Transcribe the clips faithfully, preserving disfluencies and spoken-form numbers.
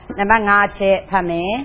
နံပါတ်၅ချက်ဖတ်မယ်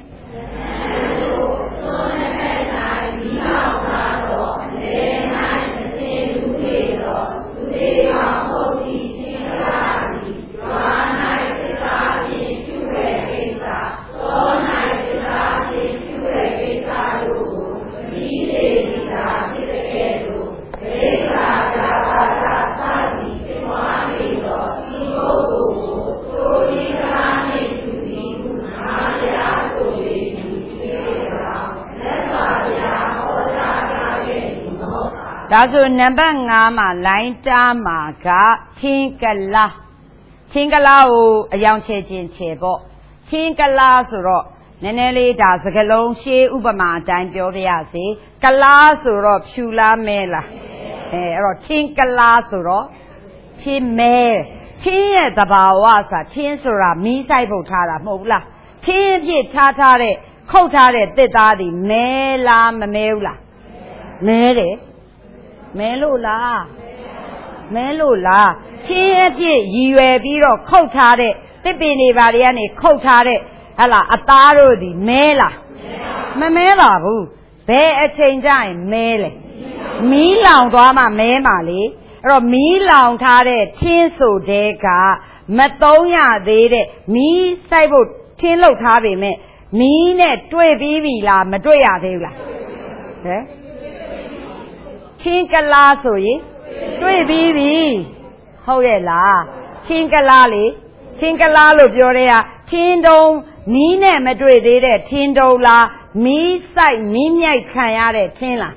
ဒါဆိုနံပါတ်၅မှာလိုင်းတားမှာကထင်းကလားထင်းကလားကိုအယောင်ချဲခြင်းချဲပေါ့ထင်းကလားဆိုတော့နည်းနည်းလေးဒါစကလုံးရှေးဥပမာအတိုင်းပြောပြရစီကလားဆိုတော့ဖြူလားမဲလားအဲအဲ့တော့ထင်းကလားဆိုတော့ထင်းမဲထင်းရဲ့သဘာဝဆိုတာထင်းဆိုတာမီးဆိုင်ဖို့ထားတာမဟုတ်ဘူးလားထင်းအဖြစ်ထားထားတဲ့ခုတ်ထားတဲ့တစ်သားတွေမဲလားမမဲဘူးလားမဲတယ်မဲလို့လားမဲလို့လားထင်းအဖြစ်ရည်ရွယ်ပြီးတော့ခုတ်ထားတဲ့တစ်ပင်တွေဘာတွေကနေခုတ်ထားတဲ့ဟလာအသားတို့ဒီမဲလားမမဲပါဘူးဘယ်အချိန်ကျရင်မဲလဲမီးလောင်သွားမှမဲမှာလေအဲ့တော့မီးလောင်ထားတဲ့ထင်းဆိုတဲ့ကမသုံးရသေးတဲ့မီးစိုက်ဖို့ထင်းလုပ်ထားပေမဲ့မီးနဲ့တွေ့ပြီးပြီလားမတွေ့ရသေးဘူးလားဟဲ့ထင်းကလားဆိုရင်တွေ့ပြီးပြီဟုတ်ရဲ့လားထင်းကလားလေထင်းကလားလို့ပြောတဲ့ကထင်းတုံးမီးနဲ့မတွေ့သေးတဲ့ထင်းတုံးလားမီးစိုက်မီးမြိုက်ခံရတဲ့ထင်းလား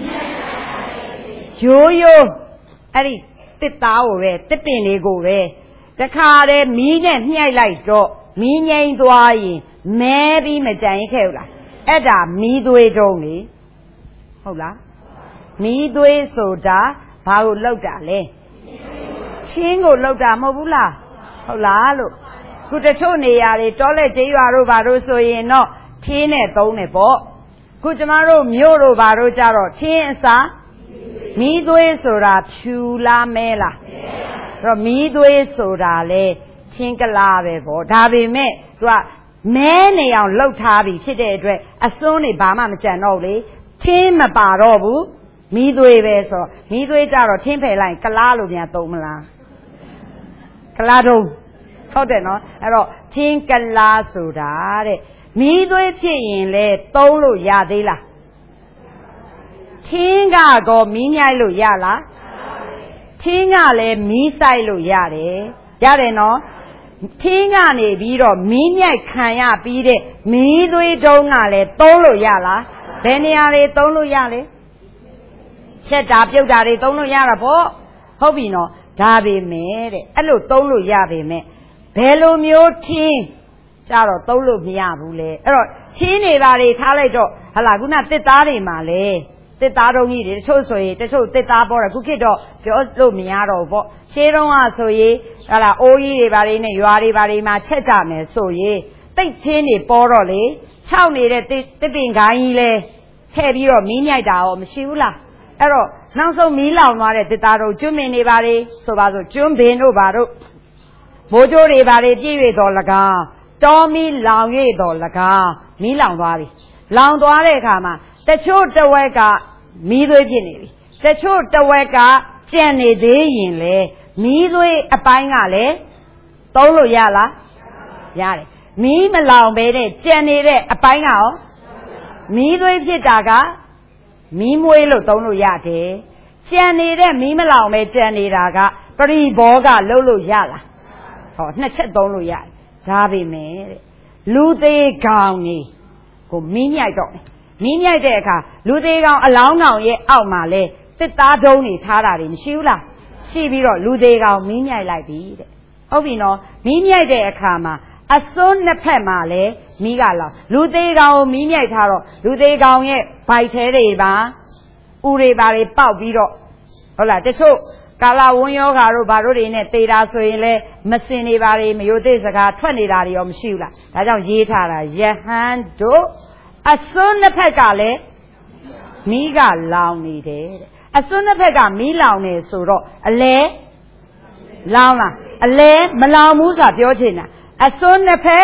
ရိုးရိုးအဲ့ဒီတစ်သားကိုပဲတစ်ပင်လေးကိုပဲတခါတည်းမီးနဲ့ညှိုက်လိုက်တော့မီးငိမ့်သွားရင်မဲပြီးမကြံခဲ့ဘူးလားအဲ့ဒါမီးသွေးတုံးလေဟုတ်လားမီးသွေးဆိုတာဘာကိုလောက်တာလဲချင်းကိုလောက်တာမဟုတ်ဘူးလားဟုတ်လားလို့ခုတချို့နေရာတွေတောလက်ကျေးရွာတို့ဘာတို့ဆိုရင်တော့ထင်းနဲ့သုံးတယ်ပေါ့ခုကျမတို့မြို့တို့ဘာတို့ကြတော့ထင်းအစားမီးသွေးဆိုတာဖြူလားမဲလားအဲ့တော့မီးသွေးဆိုတာလေထင်းကလားပဲပေါ့ဒါပေမဲ့သူကမဲနေအောင်လှုပ်ထားပြီးဖြစ်တဲ့အတွက်အစွန်းတွေဘာမှမကြံတော့ဘူးလေထင်းမပါတော့ဘူးမီးသွေးပဲဆိုမီးသွေးကြတော့ထင်းဖယ်လိုက်ကလားလို့များသုံးမလားကလားတော့ဟုတ်တယ်နော်အဲ့တော့ထင်းကလားဆိုတာတဲ့မီးသွေးဖြစ်ရင်လေသုံးလို့ရသေးလားထင်းကတော့မီးညှိုက်လို့ရလားထင်းကလည်းမီးဆိုင်လို့ရတယ်ရတယ်နော်ထင်းကနေပြီးတော့မီးညှိုက်ခံရပြီးတဲ့မီးသွေးတုံးကလည်းသုံးလို့ရလားဘယ်နေရာတွေသုံးလို့ရလဲချက်တာပြုတ်တာတွေသုံးလို့ရတာပေါ့ဟုတ်ပြီနော်ဒါပေမဲ့တဲ့အဲ့လိုသုံးလို့ရပေမဲ့ဘယ်လိုမျိုးထင်းကြတော့သုံးလို့မရဘူးလေအဲ့တော့ထင်းနေပါလေထားလိုက်တော့ဟလာခုနတစ်သားတွေမှာလေတစ်သားတုံးကြီးတွေတချို့ဆိုရင်တချို့တစ်သားပေါ်တယ်ခုခေတ်တော့ပြောလို့မရတော့ဘူးပေါ့ရှေးတုန်းကဆိုရင်ဟလာအိုးကြီးတွေပါလေနဲ့ရွာတွေပါလေမှာချက်ကြမယ်ဆိုရင်တိတ်ထင်းတွေပေါ်တော့လေခြောက်နေတဲ့တစ်ပင်ကိုင်းကြီးလဲထည့်ပြီးတော့မီးမြိုက်တာရောမရှိဘူးလားအဲ့တော့နောက်ဆုံးမီးလောင်သွားတဲ့တစ်သားတို့ကျွန်းမင်တွေပါလေဆိုပါဆိုကျွန်းဘင်တို့ပါတို့မိုးကြိုးတွေပါလေပြည့်၍တော်၎င်းတောမီးလောင်၍တော်၎င်းမီးလောင်သွားပြီလောင်သွားတဲ့အခါမှာတချို့တဝက်ကမီးသွေးဖြစ်နေပြီတချို့တဝက်ကကြံနေသေးရင်လေမီးသွေးအပိုင်းကလည်းသုံးလို့ရလားရတယ်မီးမလောင်ပဲတဲ့ကြံနေတဲ့အပိုင်းကရောမီးသွေးဖြစ်တာကမီးမွေးလို့သုံးလို့ရတယ်ကြံနေတဲ့မီးမလောင်ပဲကြံနေတာကပရိဘောကလှုပ်လို့ရလားဟောနှစ်ချက်သုံးလို့ရတယ်ဒါပေမဲ့တဲ့လူသေးကောင်ကြီးကိုမီးမြိုက်တော့မီးမြိုက်တဲ့အခါလူသေးကောင်အလောင်းကောင်ရဲ့အောက်မှာလဲတစ်သားတုံးနေထားတာတွေမရှိဘူးလားရှိပြီးတော့လူသေးကောင်မီးမြိုက်လိုက်ပြီတဲ့ဟုတ်ပြီနော်မီးမြိုက်တဲ့အခါမှာအစွန်းနှစ်ဖက်မှာလဲမီးကလောင်လူသေးကောင်ကိုမီးမြိုက်ထားတော့လူသေးကောင်ရဲ့ဗိုက်သေးတွေပါဥတွေပါတွေပေါက်ပြီးတော့ဟုတ်လားတချို့ကာလဝန်းယောဂါတို့ဘာတို့တွေနဲ့သေတာဆိုရင်လဲမစင်နေပါလေမယိုသိစကားထွက်နေတာတွေရောမရှိဘူးလားဒါကြောင့်ရေးထားတာယဟန်တို့အစွန်းနှစ်ဖက်ကလည်းမီးကလောင်နေတယ်တဲ့အစွန်းနှစ်ဖက်ကမီးလောင်နေဆိုတော့အလဲလောင်လားအလဲမလောင်ဘူးဆိုတာပြောချင်တာအစွန်းနှစ်ဖက်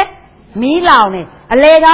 မီးလောင်နေအလဲက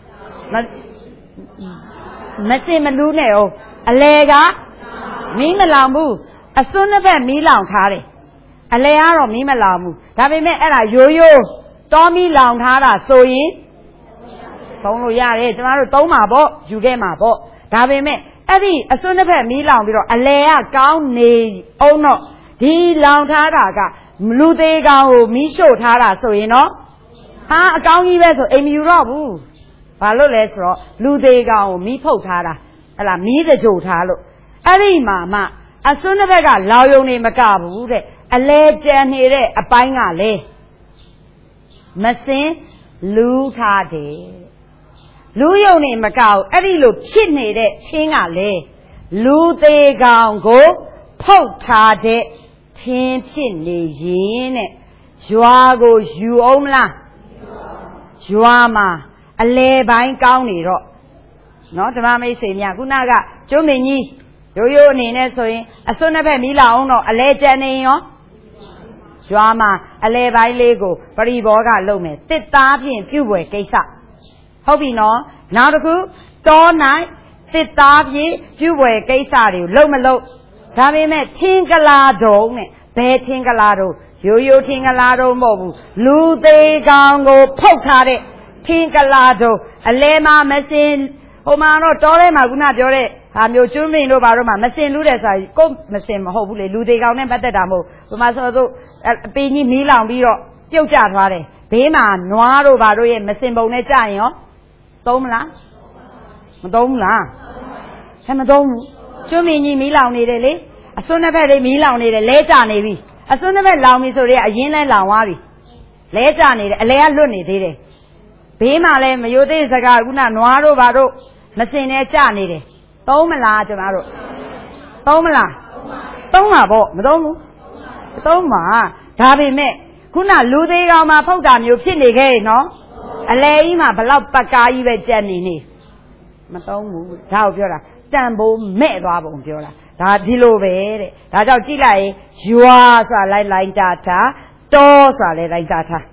မစင်မလူးနဲ့哦အလဲကမီးမလောင်ဘူးအစွန်းတစ်ဖက်မီးလောင်ထားတယ်အလဲကတော့မီးမလောင်ဘူးဒါပေမဲ့အဲ့ဒါရိုးရိုးတောမီးလောင်ထားတာဆိုရင်သုံးလို့ရတယ်ကျမတို့သုံးမှာပေါ့ယူခဲ့မှာပေါ့ဒါပေမဲ့အဲ့ဒီအစွန်းတစ်ဖက်မီးလောင်ပြီးတော့အလဲကကောင်းနေအောင်တော့ဒီလောင်ထားတာကလူသေးကောင်ကိုမီးရှို့ထားတာဆိုရင်တော့ဟာအကောင်းကြီးပဲဆိုအိမ်မယူတော့ဘူးဘာလို့လဲဆိုတော့လူသေးကောင်ကိုမီးဖုတ်ထားတာဟလာမီးတကြိုထားလို့အဲ့ဒီမှာမှအစွန်းတစ်ဖက်ကလောင်ယုံနေမကဘူးတဲ့အလဲကျန်နေတဲ့အပိုင်းကလေမစင်လူးထားတယ်လူယုံနေမကဘူးအဲ့ဒီလိုဖြစ်နေတဲ့ချင်းကလေလူသေးကောင်ကိုဖုတ်ထားတဲ့ချင်းဖြစ်နေရင်တဲ့ရွာကိုယူအောင်မလားရွာမှာအလဲပိုင်းကောင်းနေတော့နော်ဓမ္မမိတ်ဆွေများခုနကကျုံးမင်းကြီးရိုးရိုးအနေနဲ့ဆိုရင်အစွန်းတစ်ဖက်မီးလောင်အောင်တော့အလဲကျန်နေရောရွာမှာအလဲပိုင်းလေးကိုပရိဘောကလုပ်မယ်တစ်သားဖြင့်ပြုတ်ွယ်ကိစ္စဟုတ်ပြီနော်နောက်တစ်ခုတောနိုင်တစ်သားဖြင့်ပြုတ်ွယ်ကိစ္စတွေကိုလုပ်မလုပ်ဒါပေမဲ့ထင်ကလာတုံနဲ့ဘယ်ထင်ကလာတုံရိုးရိုးထင်ကလာတုံမဟုတ်ဘူးလူသေးကောင်ကိုဖုတ်ထားတဲ့ထင်ကလာတုံအလဲမှာမစင်ဟိုမှာတော့တောထဲမှာခုနပြောတဲ့ဟာမျိုးကျွန်းမင်းတို့ဘာတို့မှမစင်လူတဲ့ဆိုကိုမစင်မဟုတ်ဘူးလေလူသေးကောင်နဲ့ပတ်သက်တာမဟုတ်ဟိုမှာဆိုတော့အပင်ကြီးမီးလောင်ပြီးတော့ပြုတ်ကျသွားတယ်ဘေးမှာနွားတို့ဘာတို့ရဲ့မစင်ပုံနဲ့ကြာရင်ရောသုံးမလားမသုံးဘူးလားဟဲ့မသုံးဘူးကျွန်းမင်းကြီးမီးလောင်နေတယ်လေအစွန်းတစ်ဖက်လေးမီးလောင်နေတယ်လဲကျနေပြီအစွန်းတစ်ဖက်လောင်ပြီဆိုတော့အရင်လဲလောင်သွားပြီလဲကျနေတယ်အလဲကလွတ်နေသေးတယ်ဘေးမှာလဲမယိုသေးစကားခုနနွားတို့ဘာတို့မစင်နဲ့ကျနေတယ်သုံးမလားကျမတို့သုံးမလားသုံးပါပေါ့မသုံးဘူးသုံးပါဒါပေမဲ့ခုနလူသေးကောင်မှာဖုတ်တာမျိုးဖြစ်နေခဲ့နော်အလဲကြီးမှာဘလောက်ပကားကြီးပဲကြက်နေနေမသုံးဘူးဒါကိုပြောတာတန်ဖိုးမဲ့သွားပုံပြောတာဒါဒီလိုပဲတဲ့ဒါကြောင့်ကြည့်လိုက်ရင်ရွာဆိုတာလိုက်လိုက်တာထားတောဆိုတာလည်းလိုက်တာထား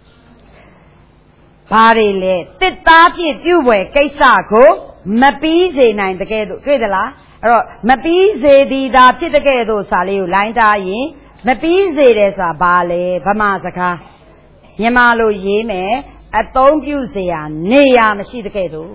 ဘာတွေလဲတစ်သားဖြင့်ပြုတ်ွယ်ကိစ္စကိုမပြီးစေနိုင်တကယ်တော့တွေ့သလားအဲ့တော့မပြီးစေသည်သာဖြစ်တကယ်တော့စာလေးကိုလိုင်းတာရင်မပြီးစေတယ်ဆိုတာဘာလဲဗမာစကားမြန်မာလိုရေးမယ်အသုံးပြုเสียနေရမရှိတကယ်တော့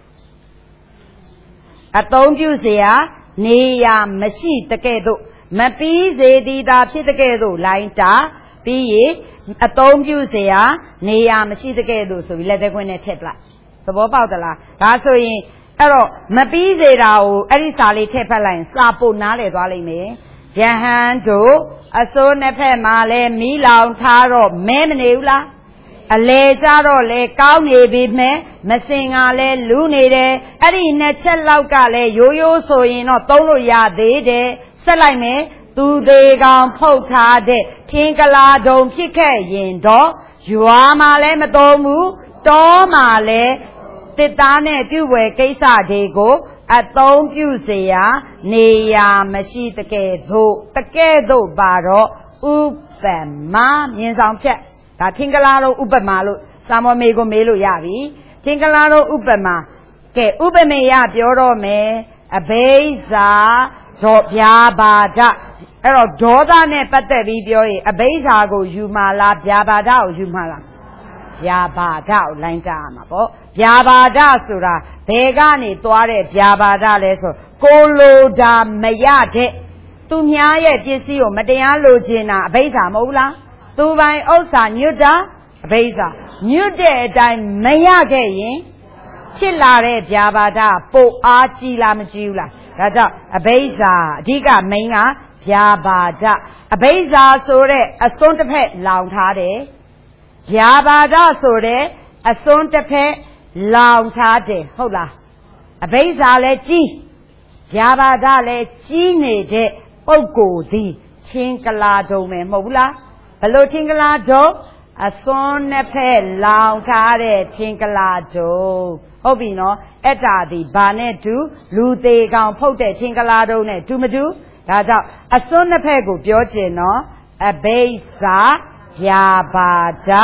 အသုံးပြုเสียနေရမရှိတကယ်တော့မပြီးစေသည်သာဖြစ်တကယ်တော့လိုင်းတာပြီးရင်အသုံးပြုเสียနေရမရှိတကယ်တော့ဆိုပြီးလက်သက်ခွင်းနဲ့ထည့်ပလိုက်သဘောပေါက်သလားဒါဆိုရင်အဲ့တော့မပြီးစေတာကိုအဲ့ဒီစာလေးထည့်ဖက်လိုက်ရင်စာပုတ်နားလေသွားလိမ့်မယ်ယဟန်တို့အစိုးနှစ်ဖက်မှာလဲမီးလောင်ထားတော့မဲမနေဘူးလားအလေကြတော့လဲကောင်းနေပြီမဲ့မစင်ကလဲလူးနေတယ်အဲ့ဒီနှစ်ချက်လောက်ကလဲရိုးရိုးဆိုရင်တော့သုံးလို့ရသေးတယ်ဆက်လိုက်မယ်သူသေးကောင်ဖုတ်ထားတဲ့ထင်းကလာတုံဖြစ်ခဲ့ရင်တော့ရွာမှာလဲမသုံးဘူးတောမှာလဲတစ်သားနဲ့ပြုတ်ွယ်ကိစ္စတွေကိုအသုံးပြုเสียနေရမရှိတကယ်သို့တကယ်သို့ပါတော့ဥပမာမြင်ဆောင်ချက်ဒါထင်ကလာတော့ဥပမာလို့စာမောမေကိုမေးလို့ရပြီထင်ကလာတော့ဥပမာကဲဥပမေယပြောတော့မယ်အဘိဇာဒေါဗျာပါဒအဲ့တော့ဒေါသနဲ့ပတ်သက်ပြီးပြောရင်အဘိဇာကိုယူမှာလားဗျာပါဒကိုယူမှာလားဗျာပါဒကိုလိုင်းကြရမှာပေါ့ဗျာပါဒဆိုတာဘယ်ကနေသွားတဲ့ဗျာပါဒလဲဆိုကိုလိုတာမရတဲ့သူများရဲ့ပစ္စည်းကိုမတရားလိုချင်တာအဘိဇာမဟုတ်လားသူပိုင်ဥစ္စာညွတ်တာအဘိဇာညွတ်တဲ့အတိုင်းမရခဲ့ရင်ဖြစ်လာတဲ့ဗျာပါဒပိုအားကြီးလားမကြီးဘူးလားဒါကြောင့်အဘိဇာအဓိကမိန်းကဗျာပါဒအဘိဇာဆိုတဲ့အစွန်းတစ်ဖက်လောင်ထားတယ်ဗျာပါဒဆိုတဲ့အစွန်းတစ်ဖက်လောင်ထားတယ်ဟုတ်လားအဘိဇာလည်းကြီးဗျာပါဒလည်းကြီးနေတဲ့ပုဂ္ဂိုလ်သည်ချင်းကလာတုံပဲမဟုတ်ဘူးလားဘလို့ချင်းကလာတုံအစွန်းနှစ်ဖက်လောင်ထားတဲ့ချင်းကလာတုံဟုတ်ပြီနော်အဲ့ဒါဒီဘာနဲ့တူလူသေးကောင်ဖုတ်တဲ့ချင်းကလာတုံနဲ့တူမတူဒါကြောင့်အစွန်းနှစ်ဖက်ကိုပြောချင်နော်အဘိဇာဗျာပါဒစ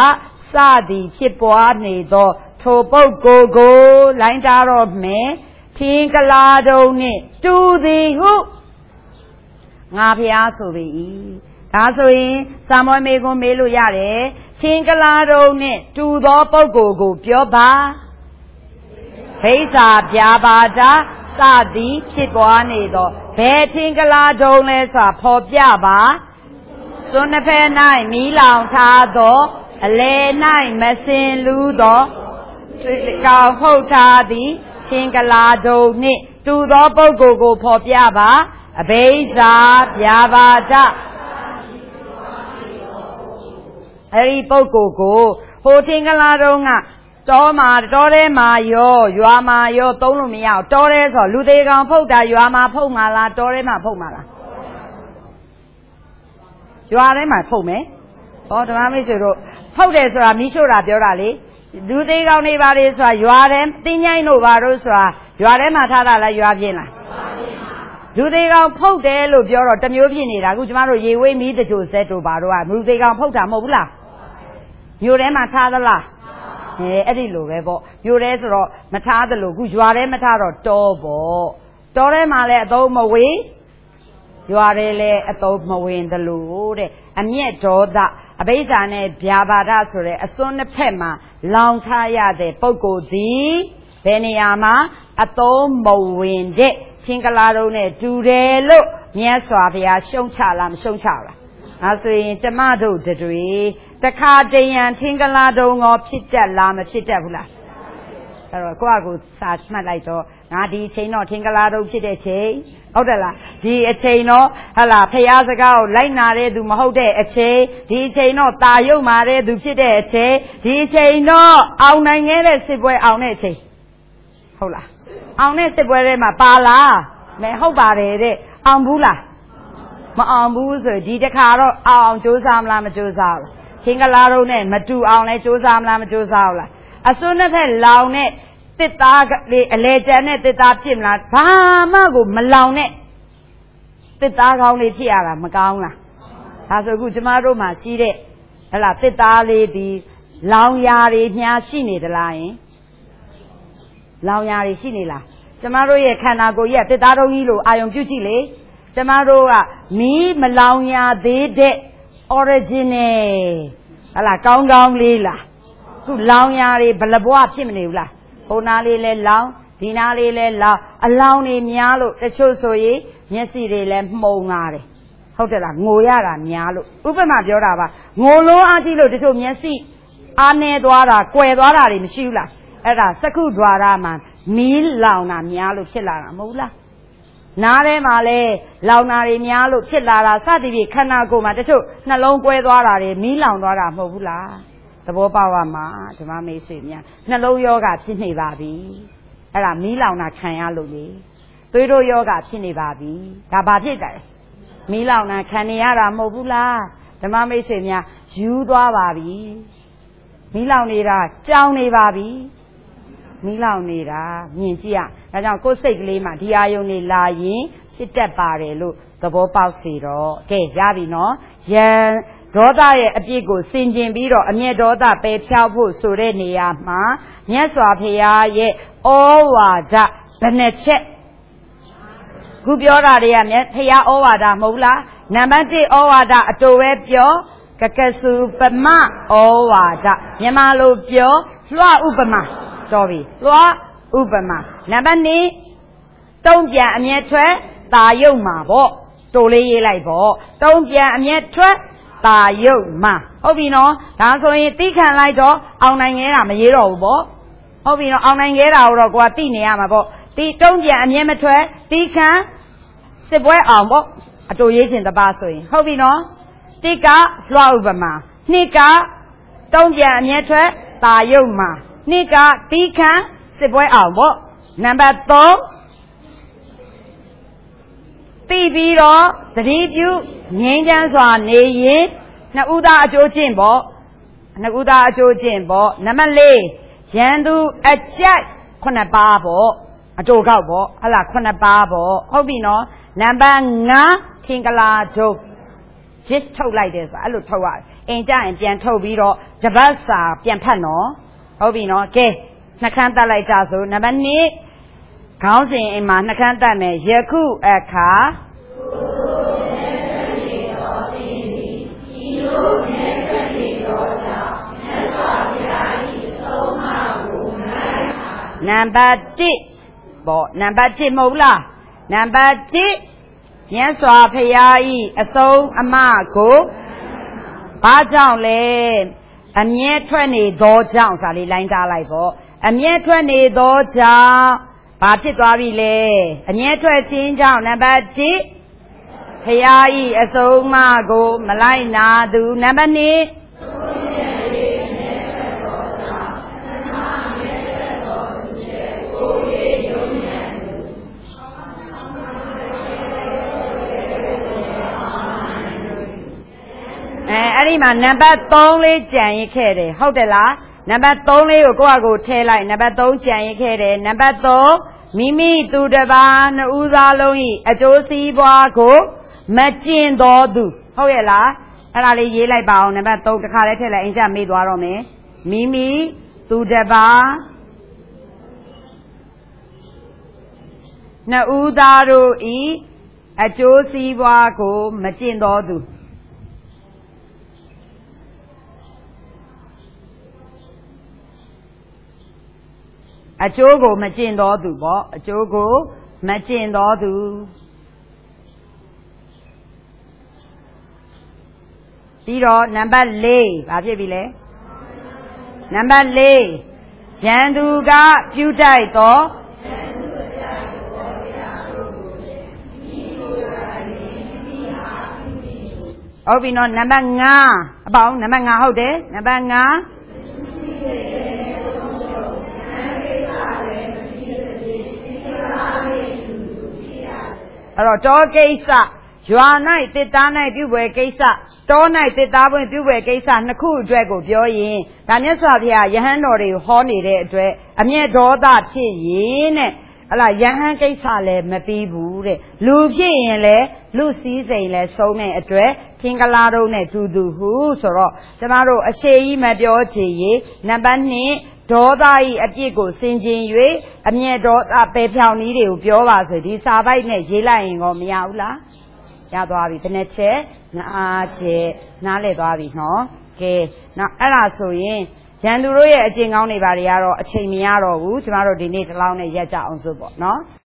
သည်ဖြစ်ပွားနေသောထိုပုဂ္ဂိုလ်ကိုလိုင်းတာတော့မယ်ထင်ကလာတုံနှင့်တူသည်ဟုငါဖျားဆိုပေ၏ဒါဆိုရင်စာမွေးမေကွန်မေးလို့ရတယ်ထင်ကလာတုံနှင့်တူသောပုဂ္ဂိုလ်ကိုပြောပါဘိဇာပြာပါတာစသည်ဖြစ်ပွားနေသောဘယ်ထင်ကလာတုံလဲဆိုတာဖော်ပြပါစွန်းနှစ်ဖက်၌မီးလောင်ထားသောအလေ၌မစင်လူသောကောင်ဖုတ်ထားသည်ထင်ကလာတုံနှင့်တူသောပုဂ္ဂိုလ်ကိုဖော်ပြပါအဘိဇာပြာပါဒအဲ့ဒီပုဂ္ဂိုလ်ကိုဟိုထင်ကလာတုံကတောမှာတောထဲမှာရောရွာမှာရောသုံးလို့မရအောင်တောထဲဆိုလူသေးကောင်ဖုတ်တာရွာမှာဖုတ်မှာလားတောထဲမှာဖုတ်မှာလားရွာထဲမှာဖုတ်မယ်ဟောဓမ္မမိတ်ဆွေတို့ဖုတ်တယ်ဆိုတာမီးရှို့တာပြောတာလေလူသေးကောင်နေပါလေဆိုတာရွာထဲတင်းញိုင်းတို့ပါတို့ဆိုတာရွာထဲမှာထားတာလားရွာပြင်းလားလူသေးကောင်ဖုတ်တယ်လို့ပြောတော့တမျိုးဖြစ်နေတာအခုကျမတို့ရေဝေးမီးတကြိုဆက်တို့ပါတို့ကလူသေးကောင်ဖုတ်တာမဟုတ်ဘူးလားမြို့ထဲမှာထားသလားအဲအဲ့ဒီလိုပဲပေါ့မြို့ထဲဆိုတော့မထားသလိုအခုရွာထဲမထားတော့တောပေါ့တောထဲမှာလည်းအသုံးမဝေးရွာထဲလည်းအသုံးမဝင်သလိုတဲ့အမျက်ဒေါသအဘိဇာနဲ့ဗျာပါဒဆိုတဲ့အစွန်းတစ်ဖက်မှာလောင်ထားရတဲ့ပုဂ္ဂိုလ်သည်ဘယ်နေရာမှာအသုံးမဝင်တဲ့ထင်ကလာတုံးနဲ့တူတယ်လို့မြတ်စွာဘုရားရှုံချလားမရှုံချလားအဲဆိုရင်ကျမတို့တွေတခါတရံထင်ကလာတုံးရောဖြစ်တတ်လားမဖြစ်တတ်ဘူးလားအဲ့တော့ကိုယ့်အကူစာမှတ်လိုက်တော့ငါဒီအချိန်တော့ထင်ကလာတုံးဖြစ်တဲ့ချိန်ဟုတ်တယ်လားဒီအချိန်တော့ဟလာဖရာစကားကိုလိုက်နာတဲ့သူမဟုတ်တဲ့အချိန်ဒီအချိန်တော့ตาရုပ်မာတဲ့သူဖြစ်တဲ့အချိန်ဒီအချိန်တော့အောင်နိုင်ခဲ့တဲ့စစ်ပွဲအောင်တဲ့အချိန်ဟုတ်လားအောင်တဲ့စစ်ပွဲထဲမှာပါလားမဟုတ်ပါတယ်တဲ့အောင်ဘူးလားမအောင်ဘူးဆိုဒီတခါတော့အောင်ကြိုးစားမလားမကြိုးစားဘူးလားချင်းကလာတော့နဲ့မတူအောင်လဲကြိုးစားမလားမကြိုးစားဘူးလားအစွန်းတစ်ဖက်လောင်နဲ့တစ်သားလေးအလဲကျန်တဲ့တစ်သားဖြစ်မလားဘာမှကိုမလောင်နဲ့တစ်သားကောင်းလေးဖြစ်ရတာမကောင်းလားဒါဆိုအခုကျမတို့မှာရှိတဲ့ဟလာတစ်သားလေးဒီလောင်ရာတွေညာရှိနေသလားယင်လောင်ရာတွေရှိနေလားကျမတို့ရဲ့ခန္ဓာကိုယ်ကြီးကတစ်သားတုံးကြီးလို့အာယုံပြုကြည့်လေကျမတို့ကမီးမလောင်ရာသေးတဲ့ original ဟလာကောင်းကောင်းလေးလားခုလောင်ရာတွေဘလဘွားဖြစ်မနေဘူးလားဟိုနာလေးလဲလောင်ဒီနာလေးလဲလောင်အလောင်တွေများလို့တချို့ဆိုရင်မျက်စိတွေလဲမှုံလာတယ်ဟုတ်တယ်လားငိုရတာများလို့ဥပမာပြောတာပါငိုလုံးအားကြည့်လို့တချို့မျက်စိအားနေသွားတာကွယ်သွားတာတွေမရှိဘူးလားအဲ့ဒါစကုဒွါရမှာမီးလောင်တာများလို့ဖြစ်လာတာမဟုတ်လားနားထဲမှာလဲလောင်တာတွေများလို့ဖြစ်လာတာစသည်ဖြင့်ခန္ဓာကိုယ်မှာတချို့နှလုံးကွဲသွားတာတွေမီးလောင်သွားတာမဟုတ်ဘူးလားသဘောပေါက်ပါမှာဓမ္မမိတ်ဆွေများနှလုံးယောဂဖြစ်နေပါပြီအဲ့ဒါမီးလောင်တာခံရလို့လေသွေးတို့ယောဂဖြစ်နေပါပြီဒါဘာဖြစ်တယ်မီးလောင်တာခံနေရတာမဟုတ်ဘူးလားဓမ္မမိတ်ဆွေများယူသွားပါပြီမီးလောင်နေတာကြောင်နေပါပြီမီးလောင်နေတာမြင်ကြည့်ရဒါကြောင့်ကိုယ်စိတ်ကလေးမှာဒီအာယုန်လေးလာရင်စစ်တက်ပါတယ်လို့သဘောပေါက်စီတော့ကဲရပြီနော်ယံဒေါသရဲ့အပြစ်ကိုစင်ကျင်ပြီးတော့အမျက်ဒေါသပယ်ဖြောက်ဖို့ဆိုတဲ့နေရာမှာမြတ်စွာဘုရားရဲ့ဩဝါဒဘယ်နှချက်ခုပြောတာတွေကမြတ်ဘုရားဩဝါဒမဟုတ်လားနံပါတ်တစ်ဩဝါဒအတူပဲပြောကကစုပမဩဝါဒမြန်မာလိုပြောလွှဥပမာတော်ပြီလွှဥပမာနံပါတ်နှစ်တုံးပြန်အမျက်ထွက်တာယုတ်မှာပေါ့တိုလေးရေးလိုက်ပေါ့တုံးပြန်အမျက်ထွက်တာယုတ်မှာဟုတ်ပြီနော်ဒါဆိုရင်သိခံလိုက်တော့အောင်နိုင်ငဲတာမရေးတော့ဘူးပေါ့ဟုတ်ပြီနော်အောင်နိုင်ငဲတာတော့ကိုကသိနေရမှာပေါ့ဒီတုံးပြန်အမျက်မထွက်သိခံစစ်ပွဲအောင်ပေါ့အတူရေးခြင်းတပါဆိုရင်ဟုတ်ပြီနော်တိကလွှဥပမာနှစ်ကတုံးပြန်အမျက်ထွက်တာယုတ်မှာနှစ်ကသိခံစစ်ပွဲအောင်ပေါ့နံပါတ်သုံးသိပြီးတော့သတိပြုငြိမ်းချမ်းစွာနေရင်နှစ်ဦးသားအကျိုးကျင့်ပေါ့နှစ်ဦးသားအကျိုးကျင့်ပေါ့နံပါတ်လေးရန်သူအကြိုက်ခုနှစ်ပါးပေါ့အတူကောက်ပေါ့ဟလာခုနှစ်ပါးပေါ့ဟုတ်ပြီနော်နံပါတ်ငါးထင်ကလာဒု just ထုတ်လိုက်တယ်ဆိုအဲ့လိုထုတ်ရတယ်အိမ်ကြရင်ပြန်ထုတ်ပြီးတော့တပတ်စာပြန်ဖတ်နော်ဟုတ်ပြီနော်ကဲနှခမ်းတက်လိုက်ကြဆိုနံပါတ်twoခေါင်းစဉ်အိမ်မှာနှခမ်းတက်မယ်ယခုအခါနံပါတ်oneပေါ့နံပါတ်oneမဟုတ်လားနံပါတ်oneမြတ်စွာဘုရားဤအဆုံးအမကိုဘာကြောင့်လဲအမြဲထွက်နေသောကြောင့်ဆိုလေးလိုင်းထားလိုက်ပေါ့အမြဲထွက်နေသောကြောင့်ဘာဖြစ်သွားပြီလဲအမြဲထွက်ခြင်းကြောင့်နံပါတ်oneဘုရားဤအဆုံးအမကိုမလိုက်နာသူနံပါတ်twoအဲအဲ့ဒီမှာနံပါတ်threeလေးကြံရစ်ခဲ့တယ်ဟုတ်တယ်လားနံပါတ်threeလေးကိုကိုယ့်အကိုထည့်လိုက်နံပါတ်threeကြံရစ်ခဲ့တယ်နံပါတ်threeမိမိသူတစ်ပါးနှစ်ဦးသားလုံးဤအကျိုးစီးပွားကိုမကျင့်တော်သူဟုတ်ရဲ့လားအဲ့ဒါလေးရေးလိုက်ပါအောင်နံပါတ်threeတစ်ခါလေးထည့်လိုက်အင်ကြမေးသွားတော့မယ်မိမိသူတစ်ပါးနှစ်ဦးသားတို့ဤအကျိုးစီးပွားကိုမကျင့်တော်သူအကျိုးကိုမကျင့်တော်သူပေါ့အကျိုးကိုမကျင့်တော်သူပြီးတော့နံပါတ်fourဘာဖြစ်ပြီလဲနံပါတ်fourရန်သူကပြုတိုက်တော်ဟုတ်ပြီနော်နံပါတ်fiveအပေါင်းနံပါတ်fiveဟုတ်တယ်နံပါတ်fiveအဲ့တော့တောကိစ္စရွာ၌တစ်သား၌ပြုပွဲကိစ္စတော၌တစ်သားပွင့်ပြုပွဲကိစ္စနှစ်ခုအတွက်ကိုပြောရင်ဒါမြတ်စွာဘုရားယဟန်တော်တွေကိုဟောနေတဲ့အတွက်အမျက်ဒေါသဖြစ်ရင်တဲ့ဟလာယဟန်ကိစ္စလည်းမပြီးဘူးတဲ့လူဖြစ်ရင်လည်းလူစည်းစိမ်လည်းဆုံးတဲ့အတွက်သင်္ကလာတုံးနဲ့တူတူဟုဆိုတော့ကျမတို့အရှိကြီးမပြောချင်ရေနံပါတ်twoဒေါသဤအပြစ်ကိုစင်ကျင်၍အမျက်ဒေါသပယ်ဖြောင်နည်းတွေကိုပြောပါဆိုဒီစာပိုက်နဲ့ရေးလိုက်ရင်ကောမရဘူးလားရသွားပြီဘယ်နှချက်၅ချက်နားလည်သွားပြီနော်ကဲနောက်အဲ့ဒါဆိုရင်ရန်သူတို့ရဲ့အကျင့်ကောင်းတွေဘာတွေကတော့အချိန်မရတော့ဘူးကျမတို့ဒီနေ့ဒီလောက်နဲ့ရက်ကြအောင်ဆိုပေါ့နော်